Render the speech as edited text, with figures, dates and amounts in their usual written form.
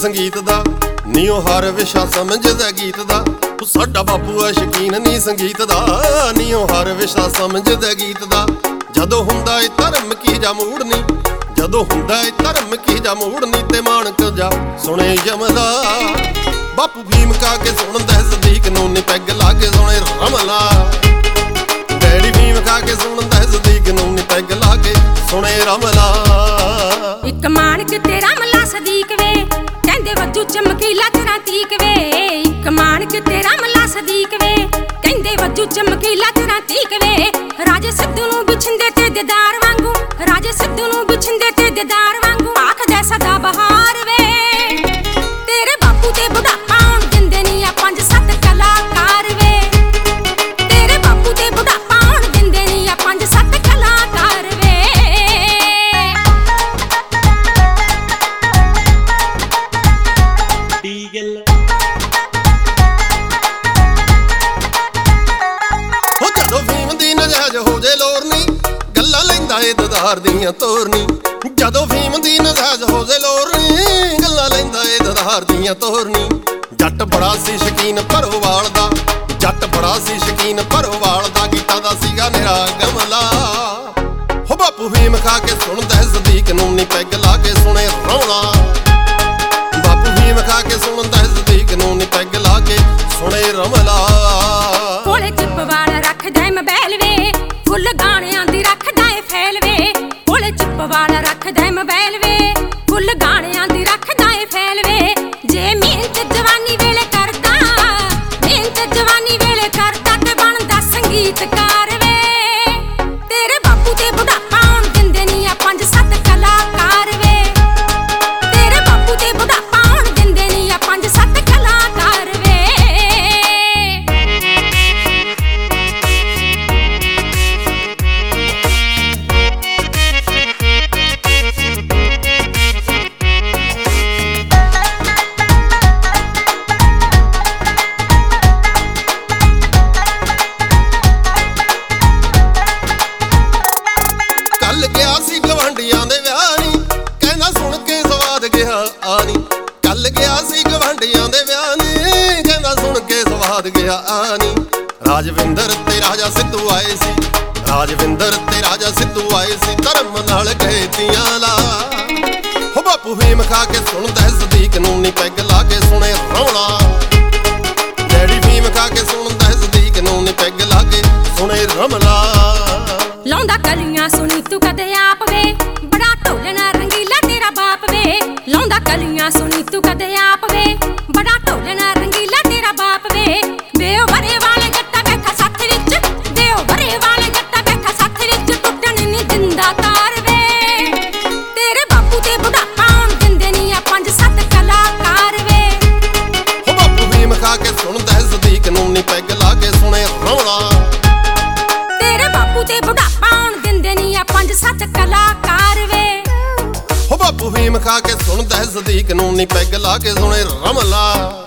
ਸੰਗੀਤ ਦਾ, ਨੀ ਉਹ ਹਰ ਵਿਸ਼ਾ ਸਮਝਦਾ ਗੀਤ ਦਾ। ਸਾਡਾ ਬਾਪੂ ਆ ਸ਼ੌਕੀਨ ਨੀ ਸੰਗੀਤ ਦਾ, ਨੀ ਉਹ ਹਰ ਵਿਸ਼ਾ ਸਮਝਦਾ ਗੀਤ ਦਾ। ਜਦੋਂ ਹੁੰਦਾ ਏ ਧਰਮ ਕੀ ਜਾ ਮੂੜ ਨੀ, ਜਦੋਂ ਹੁੰਦਾ ਏ ਧਰਮ ਕੀ ਜਾ ਮੂੜ ਨੀ, ਤੇ ਮਾਣਕ ਜਾ ਸੁਣੇ ਜਮਲਾ। ਬਾਪੂ ਭੀਮ ਕਾ ਕੇ ਸੁਣਦਾ ਸਦੀਕ ਨੂੰ ਨੀ, ਪੈਗ ਲਾ ਕੇ ਸੁਣੇ ਰਮਲਾ। ਡੈਡੀ ਭੀਮ ਕਾ ਕੇ ਸੁਣਦਾ ਸਦੀਕ ਨੂੰ ਨੀ, ਪੈਗ ਲਾ ਕੇ ਸੁਣੇ ਰਮਲਾ। ਇੱਕ ਮਾਣਕ ਤੇ ਰਮਲਾ ਸਦੀਕ ਵੇ, ਕਹਿੰਦੇ ਵੱਜੂ ਚਮਕੀਲਾ ਤੇਰਾ ਤੀਕ ਵੇ। ਇੱਕ ਮਾਣਕ ਤੇ ਰਮਲਾ ਸਦੀਕ ਵੇ, ਕਹਿੰਦੇ ਵੱਜੂ ਚਮਕੀਲਾ ਤੇਰਾ ਤੀਕ ਵੇ। ਰਾਜੇ ਸਿੱਧੂ ਨੂੰ ਬਿਛੰਦੇ ਤੇ ਦਿਦਾਰ ਵਾਂਗੂ, ਰਾਜੇ ਸਿੱਧੂ ਨੂੰ ਬਿਛੰਦੇ ਤੇ ਦਿਦਾਰ ਵਾਂਗੂ, ਆਖਦਾ ਸਦਾ ਬਹਾਰ ਵੇ। ਤੇਰੇ ਬਾਪੂ ਤੇ ਬੁਢਾਪਾ ਆਉਣ ਦਿੰਦੇ ਨੀ ਆ 5-7 ਕਲਾਕਾਰ ਵੇ। ਤੇਰੇ ਬਾਪੂ ਤੇ ਬੁਢਾਪਾ ਆਉਣ ਦਿੰਦੇ ਨੀ ਆ 5-7 ਕਲਾਕਾਰ ਵੇ। ਜਦੋਂ ਫੀਮ ਦੀ ਨਜਾਇਜ਼ ਹੋ ਜੇ ਲੋਰ ਨੀ, ਗੱਲਾਂ ਲੈਂਦਾ ਏ ਦਦਾਰ ਦੀਆਂ ਤੋਰ ਨੀ। ਜਦੋਂ ਫੀਮ ਦੀ ਨਜਾਇਜ਼ ਹੋ ਜੇ ਲੋਰ ਨੀ, ਗੱਲਾਂ ਲੈਂਦਾ ਏ ਦਦਾਰ ਦੀਆਂ ਤੋਰ ਨੀ। ਜੱਟ ਬੜਾ ਸੀ ਸ਼ੌਕੀਨ ਭਰੋਵਾਲ ਦਾ, ਜੱਟ ਬੜਾ ਸੀ ਸ਼ੌਕੀਨ ਭਰੋਵਾਲ ਦਾ, ਗੀਤਾਂ ਦਾ ਸੀਗਾ ਨਿਰਾ ਗਮਲਾ। ਹੋ ਬਾਪੂ ਫੀਮ ਖਾ ਕੇ ਸੁਣਦਾ ਸਦੀਕ ਨੂੰ ਨੀ, ਪੈਗ ਲਾ ਕੇ ਸੁਣੇ ਰੌਲਾ। ਬਾਪੂ ਫੀਮ ਖਾ ਕੇ ਸੁਣਦਾ ਸਦੀਕ ਨੂੰ ਨੀ, ਪੈਗ ਲਾ ਕੇ ਸੁਣੇ ਰਮਲਾ। ਕੋਲੇ ਚਿੱਪ ਵਾਲਾ ਰੱਖਦਾ ਮੋਬਾਈਲ ਵੇ, ਫੁੱਲ ਗਾਣਿਆਂ ਦੀ ਰੱਖਦਾ ਏ ਫੈਲ ਵੇ। ਕੋਲੇ ਚਿੱਪ ਵਾਲਾ ਰੱਖਦਾ ਮੋਬਾਈਲ ਵੇ, ਫੁੱਲ ਗਾਣਿਆਂ ਦੀ ਰੱਖਦਾ ਏ ਫੈਲ ਵੇ। ਜੇ ਮਿਹਨਤ ਜਵਾਨੀ ਵੇਲੇ ਕਰਦਾ, ਮਿਹਨਤ ਜਵਾਨੀ ਵੇਲੇ ਕਰਦਾ, ਤੇ ਬਣਦਾ ਸੰਗੀਤਕਾਰ ਵੇ। ਤੇਰੇ ਬਾਪੂ ਤੇ ਬੁਢਾਪਾ ਆਉਣ ਦਿੰਦੇ ਨੀ ਆ 5-7 ਕਲਾਕਾਰ ਵੇ। ਤੇਰੇ ਬਾਪੂ ਤੇ ਬੁਢਾਪਾ ਆਉਣ ਦਿੰਦੇ ਨੀ ਆ 5-7 ਕਲਾਕਾਰ ਵੇ। ਕੱਲ ਗਿਆ ਸੀ ਗਵਾਂਢੀਆਂ ਦੇ ਵਿਆਹ ਨੀ, ਕਹਿੰਦਾ ਸੁਣ ਕੇ ਸਵਾਦ ਗਿਆ ਆ ਨੀ। ਕੱਲ ਗਿਆ ਸੀ ਗਵਾਂਢੀਆਂ ਦੇ ਵਿਆਹ ਨੀ, ਕਹਿੰਦਾ ਸੁਣ ਕੇ ਸਵਾਦ ਗਿਆ ਆ ਨੀ। ਰਾਜਵਿੰਦਰ ਤੇ ਰਾਜਾ ਸਿੱਧੂ ਆਏ ਸੀ, ਰਾਜਵਿੰਦਰ ਤੇ ਰਾਜਾ ਸਿੱਧੂ ਆਏ ਸੀ, ਧਰਮ ਨਾਲ ਗਏ ਤੀਆਂ ਲਾ। ਹੋ ਬਾਪੂ ਫੀਮ ਖਾ ਕੇ ਸੁਣਦਾ ਸਦੀਕ ਨੂੰ ਨੀ, ਪੈਗ ਲਾ ਕੇ ਸੁਣੇ ਰੌਲਾ। ਡੈਡੀ ਫੀਮ ਖਾ ਕੇ ਸੁਣਦਾ ਸਦੀਕ ਨੂੰ ਨੀ, ਪੈਗ ਲਾ ਕੇ ਸੁਣੇ ਰਮਲਾ। ਲਾਉਂਦਾ ਕਲੀਆਂ ਸੁਣੀ ਤੂੰ ਕਦੇ ਆਪ ਵੇ, ਬੜਾ ਢੋਲਣਾ ਰੰਗੀਲਾ ਤੇਰਾ ਬਾਪ ਵੇ। ਲਾਉਂਦਾ ਕਲੀਆਂ ਸੁਣੀ ਤੂੰ ਕਦੇ ਆਪ ਵੇ, ਬੜਾ ਢੋਲਣਾ ਰੰਗੀਲਾ ਤੇਰਾ ਬਾਪ ਵੇ। ਵੇ ਉਹ ਵਰੇ ਵਾਲੇ ਜੱਟਾ ਬੈਠਾ ਸੱਥ ਵਿੱਚ, ਵੇ ਉਹ ਵਰੇ ਵਾਲੇ ਜੱਟਾ ਬੈਠਾ ਸੱਥ ਵਿੱਚ, ਟੁੱਟਣ ਨੀ ਦਿੰਦਾ ਤਾਰ ਵੇ। ਤੇਰੇ ਬਾਪੂ ਤੇ ਬੁਢਾਪਾ ਆਉਣ ਦਿੰਦੇ ਨੀ ਆ 5-7 ਕਲਾਕਾਰ ਵੇ। ਹੋ ਬਾਪੂ ਫੀਮ ਖਾ ਕੇ ਸੁਣਦਾ ਸਦੀਕ ਨੂੰ ਨੀ, ਪੈਗ ਲਾ ਕੇ ਸੁਣੇ ਰੌਲਾ। ਤੇਰੇ ਬਾਪੂ ਤੇ ਬੁਢਾਪਾ ਆਉਣ ਦਿੰਦੇ ਨੀ ਆ 5-7 ਕਲਾਕਾਰ ਵੇ। ਹੋ ਬਾਪੂ ਫੀਮ ਖਾ ਕੇ ਸੁਣਦਾ ਸਦੀਕ ਨੂੰ ਨੀ, ਪੈਗ ਲਾ ਕੇ ਸੁਣੇ ਰਮਲਾ।